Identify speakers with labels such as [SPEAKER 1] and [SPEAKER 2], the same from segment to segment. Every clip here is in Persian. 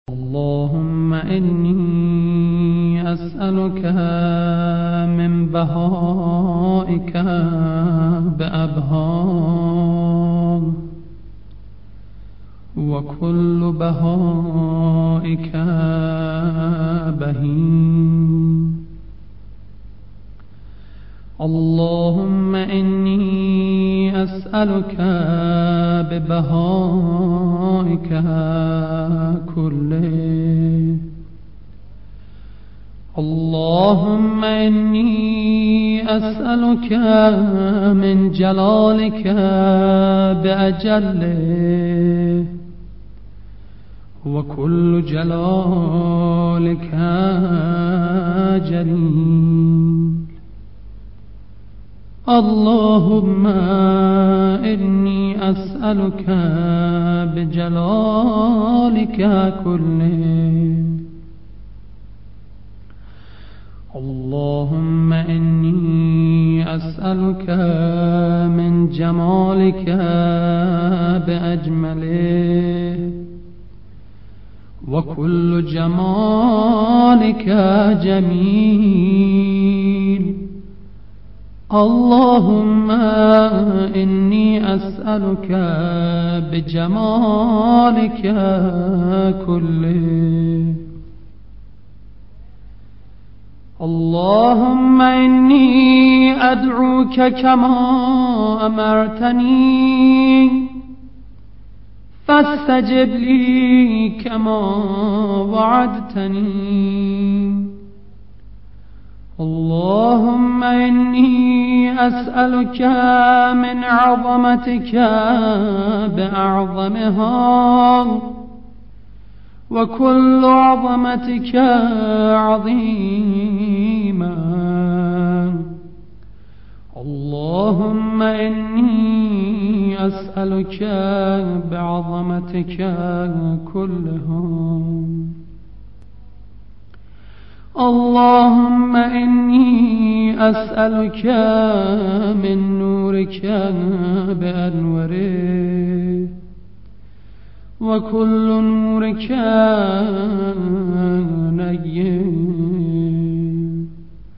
[SPEAKER 1] اللهم إني أسألك من بهائك بأبهام وكل بهائك بهيم. اللهم إني أسألك ببهائك كله. اللهم إني أسألك من جلالك بأجله وكل جلالك جليل. اللهم إني أسألك بجلالك كله. اللهم إني أسألك من جمالك بأجمله وكل جمالك جميل. اللهم إني أسألك بجمالك كله. اللهم إني أدعوك كما أمرتني فاستجب لي كما وعدتني. اللهم إني أسألك من عظمتك بأعظمها وكل عظمتك عظيما. اللهم إني أسألك بعظمتك كلها. اللهم إني أسألك من نورك بأنوره وكل نورك نير.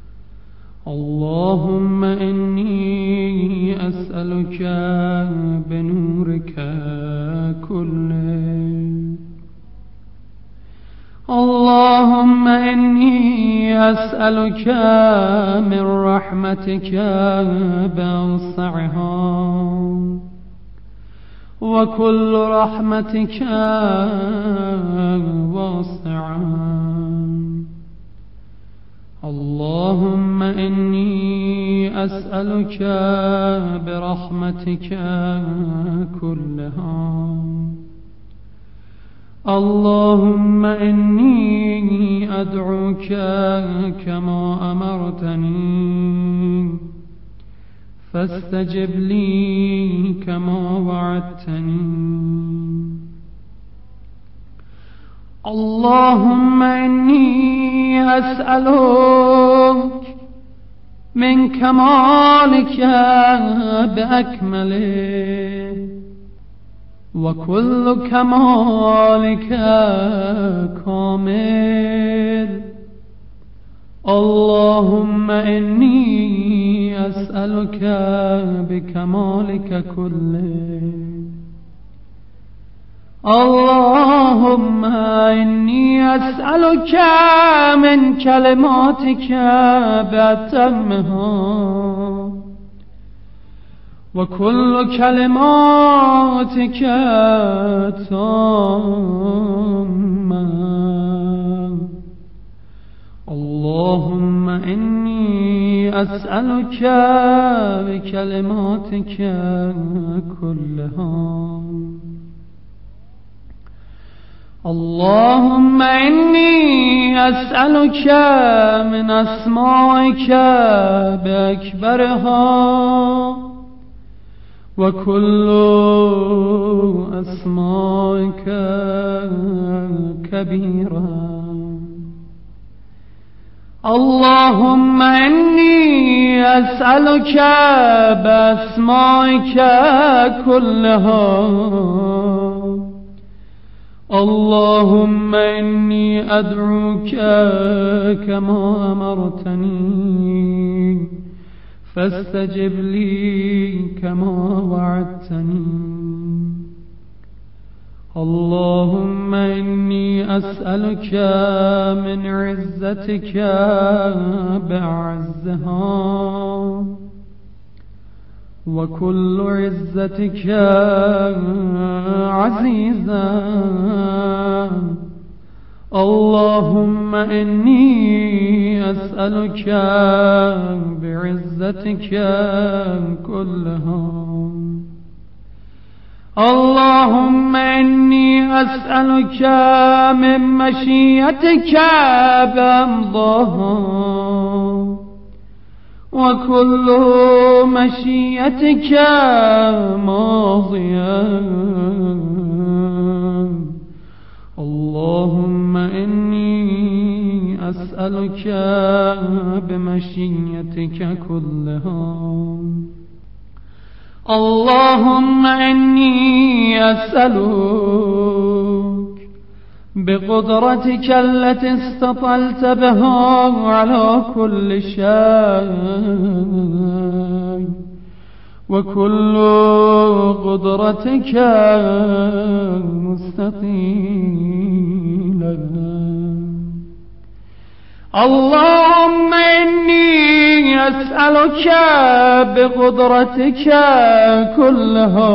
[SPEAKER 1] اللهم إني أسألك بنورك كله. اللهم إني أسألك من رحمتك بأوسعها وكل رحمتك واسعة. اللهم إني أسألك برحمتك كلها. اللهم إني أدعوك كما أمرتني فاستجب لي كما وعدتني. اللهم إني أسألك من كمالك بأكمله وكل كمالك كامل. اللهم إني أسألك بكمالك كله. اللهم إني أسألك من كلماتك بأتمها وكل كلماتك تامة. اللهم إني أسألك بكلماتك كلها. اللهم إني أسألك من أسمائك بأكبرها وكل أسمائك كبيرة. اللهم إني أسألك بأسمائك كلها اللهم إني أدعوك كما أمرتني فاستجب لي كما وعدتني. اللهم إني أسألك من عزتك بعزها وكل عزتك عزيزا. اللهم إني أسألك بعزتك كلها. اللهم إني أسألك من مشيئتك بأمضاها وكل مشيئتك ماضية. اللهم إني أسألك بمشيئتك كلها. اللهم إني أسألك بقدرتك التي استطلت بها على كل شيء وكل قدرتك مستطيلة. اللهم إني أسألك بقدرتك كلها.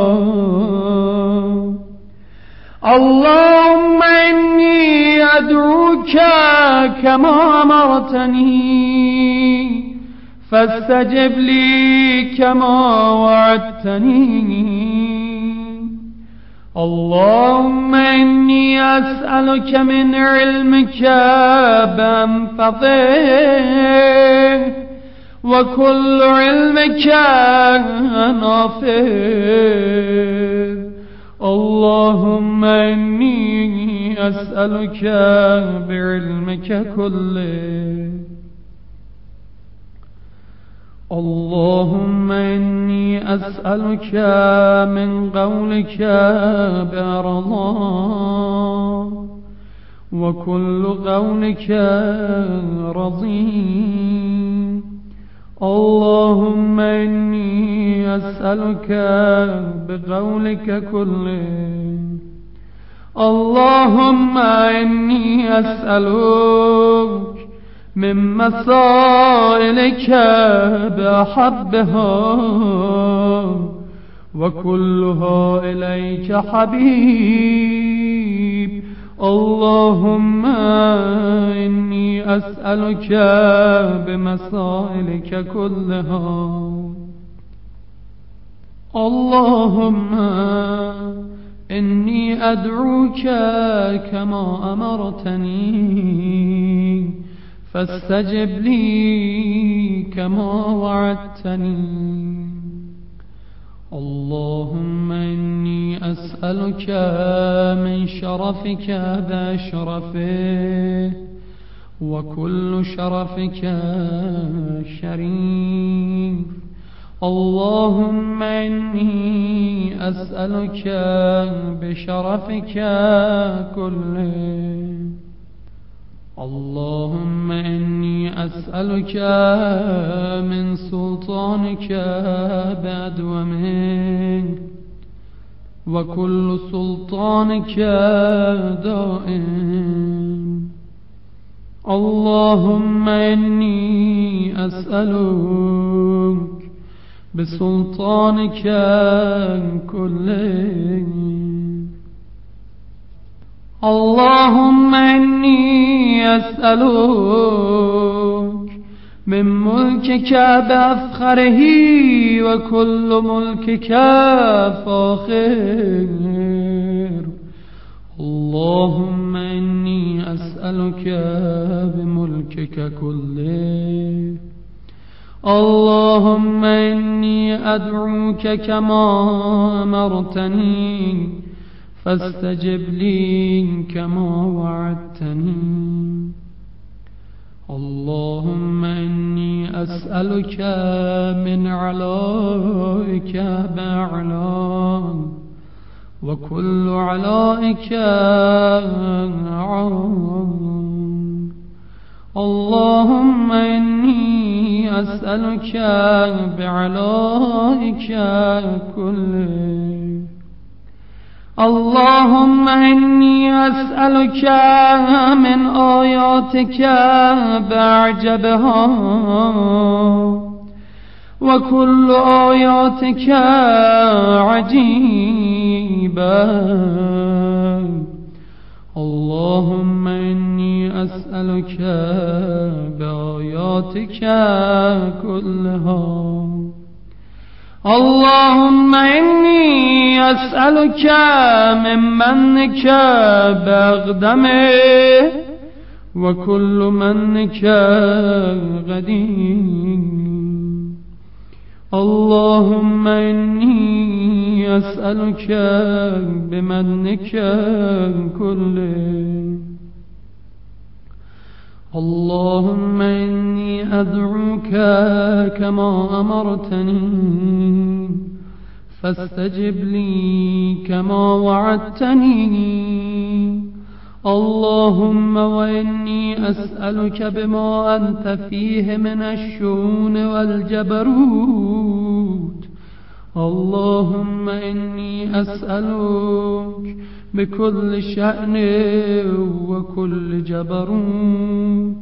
[SPEAKER 1] اللهم إني أدعوك كما أمرتني فاستجب لي كما وعدتني. اللهم إني أسألك من علمك بأنفضه وكل علمك نافذ. اللهم إني أسألك بعلمك كله. اللهم إني أسألك من قولك برضا وكل قولك رضي. اللهم إني أسألك بقولك كله. اللهم إني أسألك من مسائلك بأحبها وكلها إليك حبيب. اللهم إني أسألك بمسائلك كلها. اللهم إني أدعوك كما أمرتني فاستجب لي كما وعدتني. اللهم إني أسألك من شرفك بشرفه وكل شرفك شريف. اللهم إني أسألك بشرفك كله. اللهم إني أسألك من سلطانك بأدومه وكل سلطانك دائم. اللهم إني أسألك بسلطانك كله. اللهم إني أسألك من ملكك بأفخره وكل ملكك فاخر. اللهم إني أسألك بملكك كله. اللهم إني أدعوك كما أمرتني فاستجب لي كما وعدتني. اللهم إني أسألك من علائك بأعلاك وكل علائك عام. اللهم إني أسألك بعلائك كله. اللهم إني أسألك من آياتك بأعجبها، وكل آياتك عجيبة. اللهم إني أسألك بآياتك كلها. اللهم إني أسألك من منك بأقدمه، وكل منك قديم. اللهم إني أسألك بمنك كله. اللهم إني أدعوك كما أمرتني، فاستجب لي كما وعدتني. اللهم وإني أسألك بما أنت فيه من الشؤون والجبروت. اللهم إني أسألك بكل شأن وكل جبروت.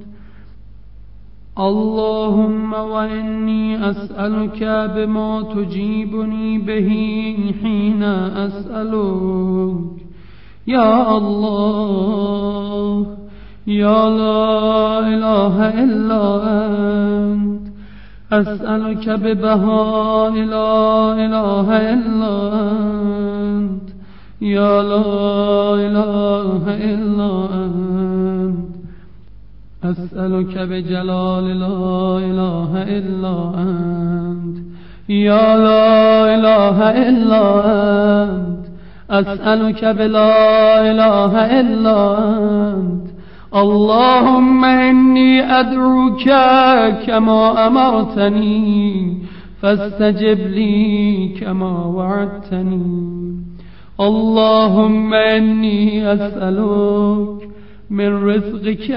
[SPEAKER 1] اللهم وإني أسألك بما تجيبني به حين أسألك. يا الله، يا لا إله إلا أنت، أسألك ببهاء لا إله إلا أنت، يا لا إله إلا أنت. أسألك بجلال لا إله إلا أنت، يا لا إله إلا أنت. أسألك بلا إله إلا أنت. اللهم إني أدعوك كما أمرتني، فاستجب لي كما وعدتني. اللهم إني أسألك من رزقك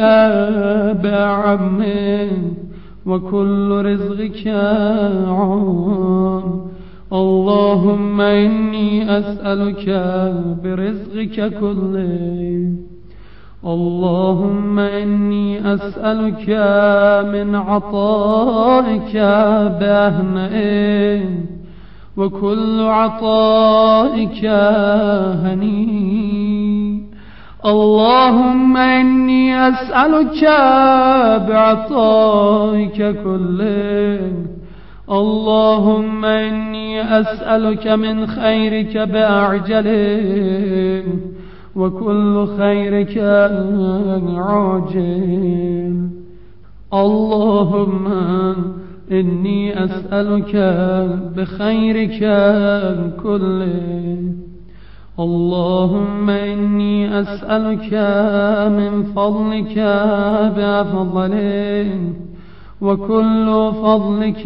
[SPEAKER 1] بعمه، وكل رزقك عام. اللهم إني أسألك برزقك كله. اللهم إني أسألك من عطائك بأهنئه، وكل عطائك هنيء. اللهم إني أسألك بعطائك كله. اللهم إني أسألك من خيرك بأعجله، وكل خيرك عاجل. اللهم إني أسألك بخيرك كله. اللهم إني أسألك من فضلك بأفضله، وكل فضلك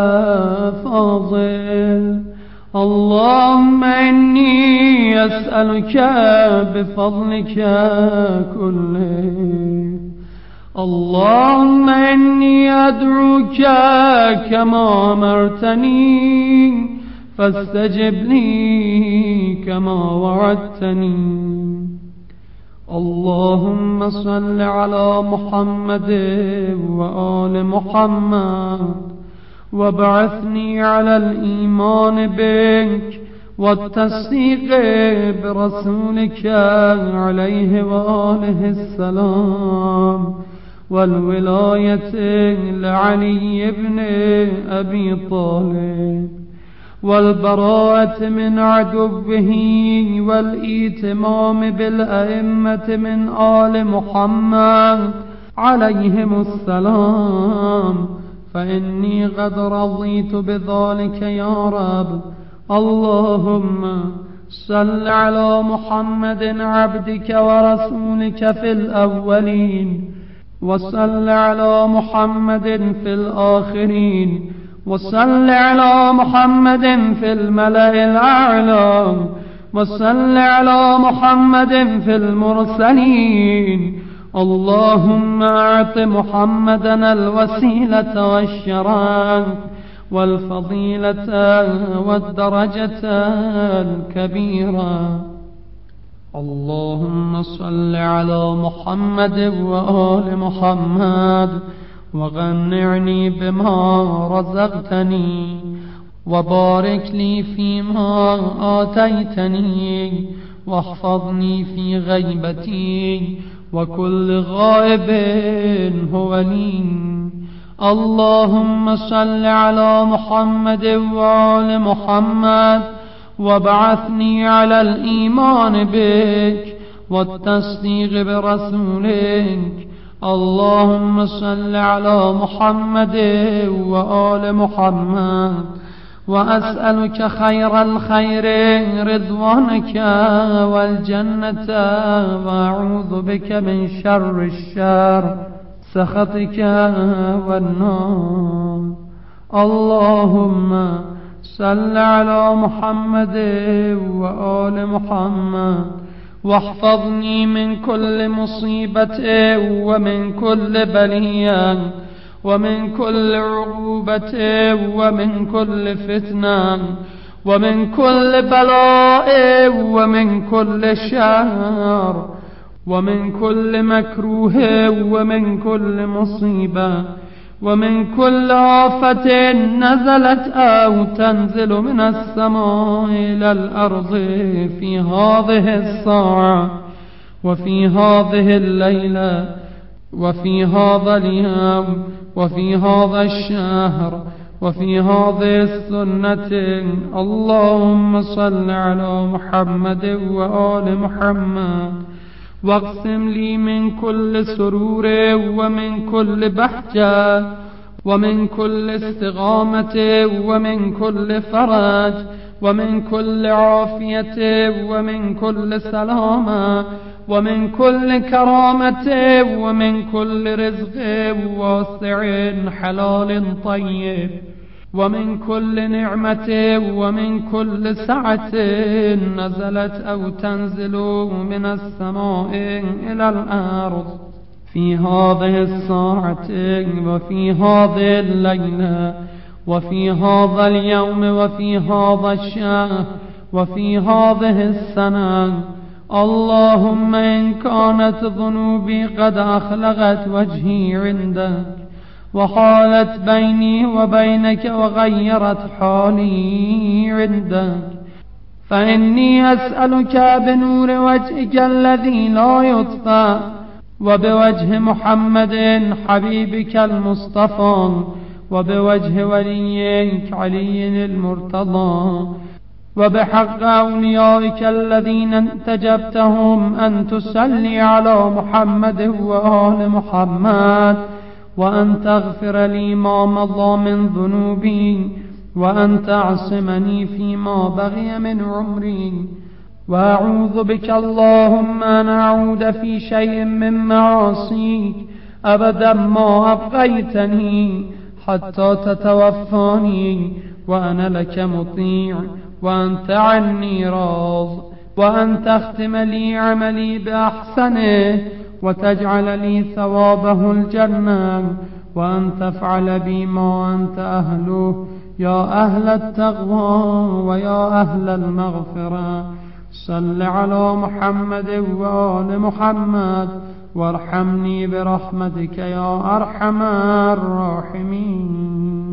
[SPEAKER 1] فاضل. اللهم إني أسألك بفضلك كله. اللهم إني أدعوك كما أمرتني، فاستجب لي كما وعدتني. اللهم صل على محمد وآل محمد، وابعثني على الإيمان بك والتصديق برسولك عليه وآله السلام، والولاية لعلي بن أبي طالب، والبراءة من عدوه، والإتمام بالأئمة من آل محمد عليهم السلام، فإني قد رضيت بذلك يا رب. اللهم صل على محمد عبدك ورسولك في الأولين، وصل على محمد في الآخرين، وصل على محمد في الملأ الأعلى، وصل على محمد في المرسلين. اللهم أعط محمدا الوسيلة والشرف والفضيلة والدرجة الكبيرة. اللهم صل على محمد وآل محمد وغنعني بما رزقتني وبارك لي فيما آتيتني واحفظني في غيبتي وكل غائب هو لي. اللهم صل على محمد وآل محمد وابعثني على الإيمان بك والتصديق برسولك. اللهم صل على محمد وآل محمد وأسألك خير الخير رضوانك والجنة وأعوذ بك من شر الشر سخطك والنار. اللهم صل على محمد وآل محمد واحفظني من كل مصيبة ومن كل بلية ومن كل عقوبة ومن كل فتنة ومن كل بلاء ومن كل شر ومن كل مكروه ومن كل مصيبة ومن كل آفة نزلت أو تنزل من السماء إلى الأرض في هذه الساعة وفي هذه الليلة وفي هذا اليوم وفي هذا الشهر وفي هذه السنة. اللهم صل على محمد وآل محمد واقسم لي من كل سرور ومن كل بهجة ومن كل استقامة ومن كل فرج ومن كل عافية ومن كل سلامة ومن كل كرامة ومن كل رزق واسع حلال طيب ومن كل نعمة ومن كل سعة نزلت أو تنزل من السماء إلى الأرض في هذه الساعة وفي هذه الليلة وفي هذا اليوم وفي هذا الشهر وفي هذه السنة. اللهم إن كانت ذنوبي قد أخلقت وجهي عندك وحالت بيني وبينك وغيرت حالي عندك فإني أسألك بنور وجهك الذي لا يطفى وبوجه محمد حبيبك المصطفى وبوجه وليك علي المرتضى وبحق أوليائك الذين انتجبتهم أن تصلي على محمد وآل محمد وأن تغفر لي ما مضى من ذنوبي وأن تعصمني فيما بغي من عمري. وأعوذ بك اللهم أن أعود في شيء من معاصيك أبدا ما أبقيتني حتى تتوفاني وأنا لك مطيع وأنت عني راض وأن تختم لي عملي بأحسنه وتجعل لي ثوابه الجنة وأن تفعل بي ما أنت أهله يا أهل التقوى ويا أهل المغفرة. صل على محمد وآل محمد وارحمني برحمتك يا أرحم الراحمين.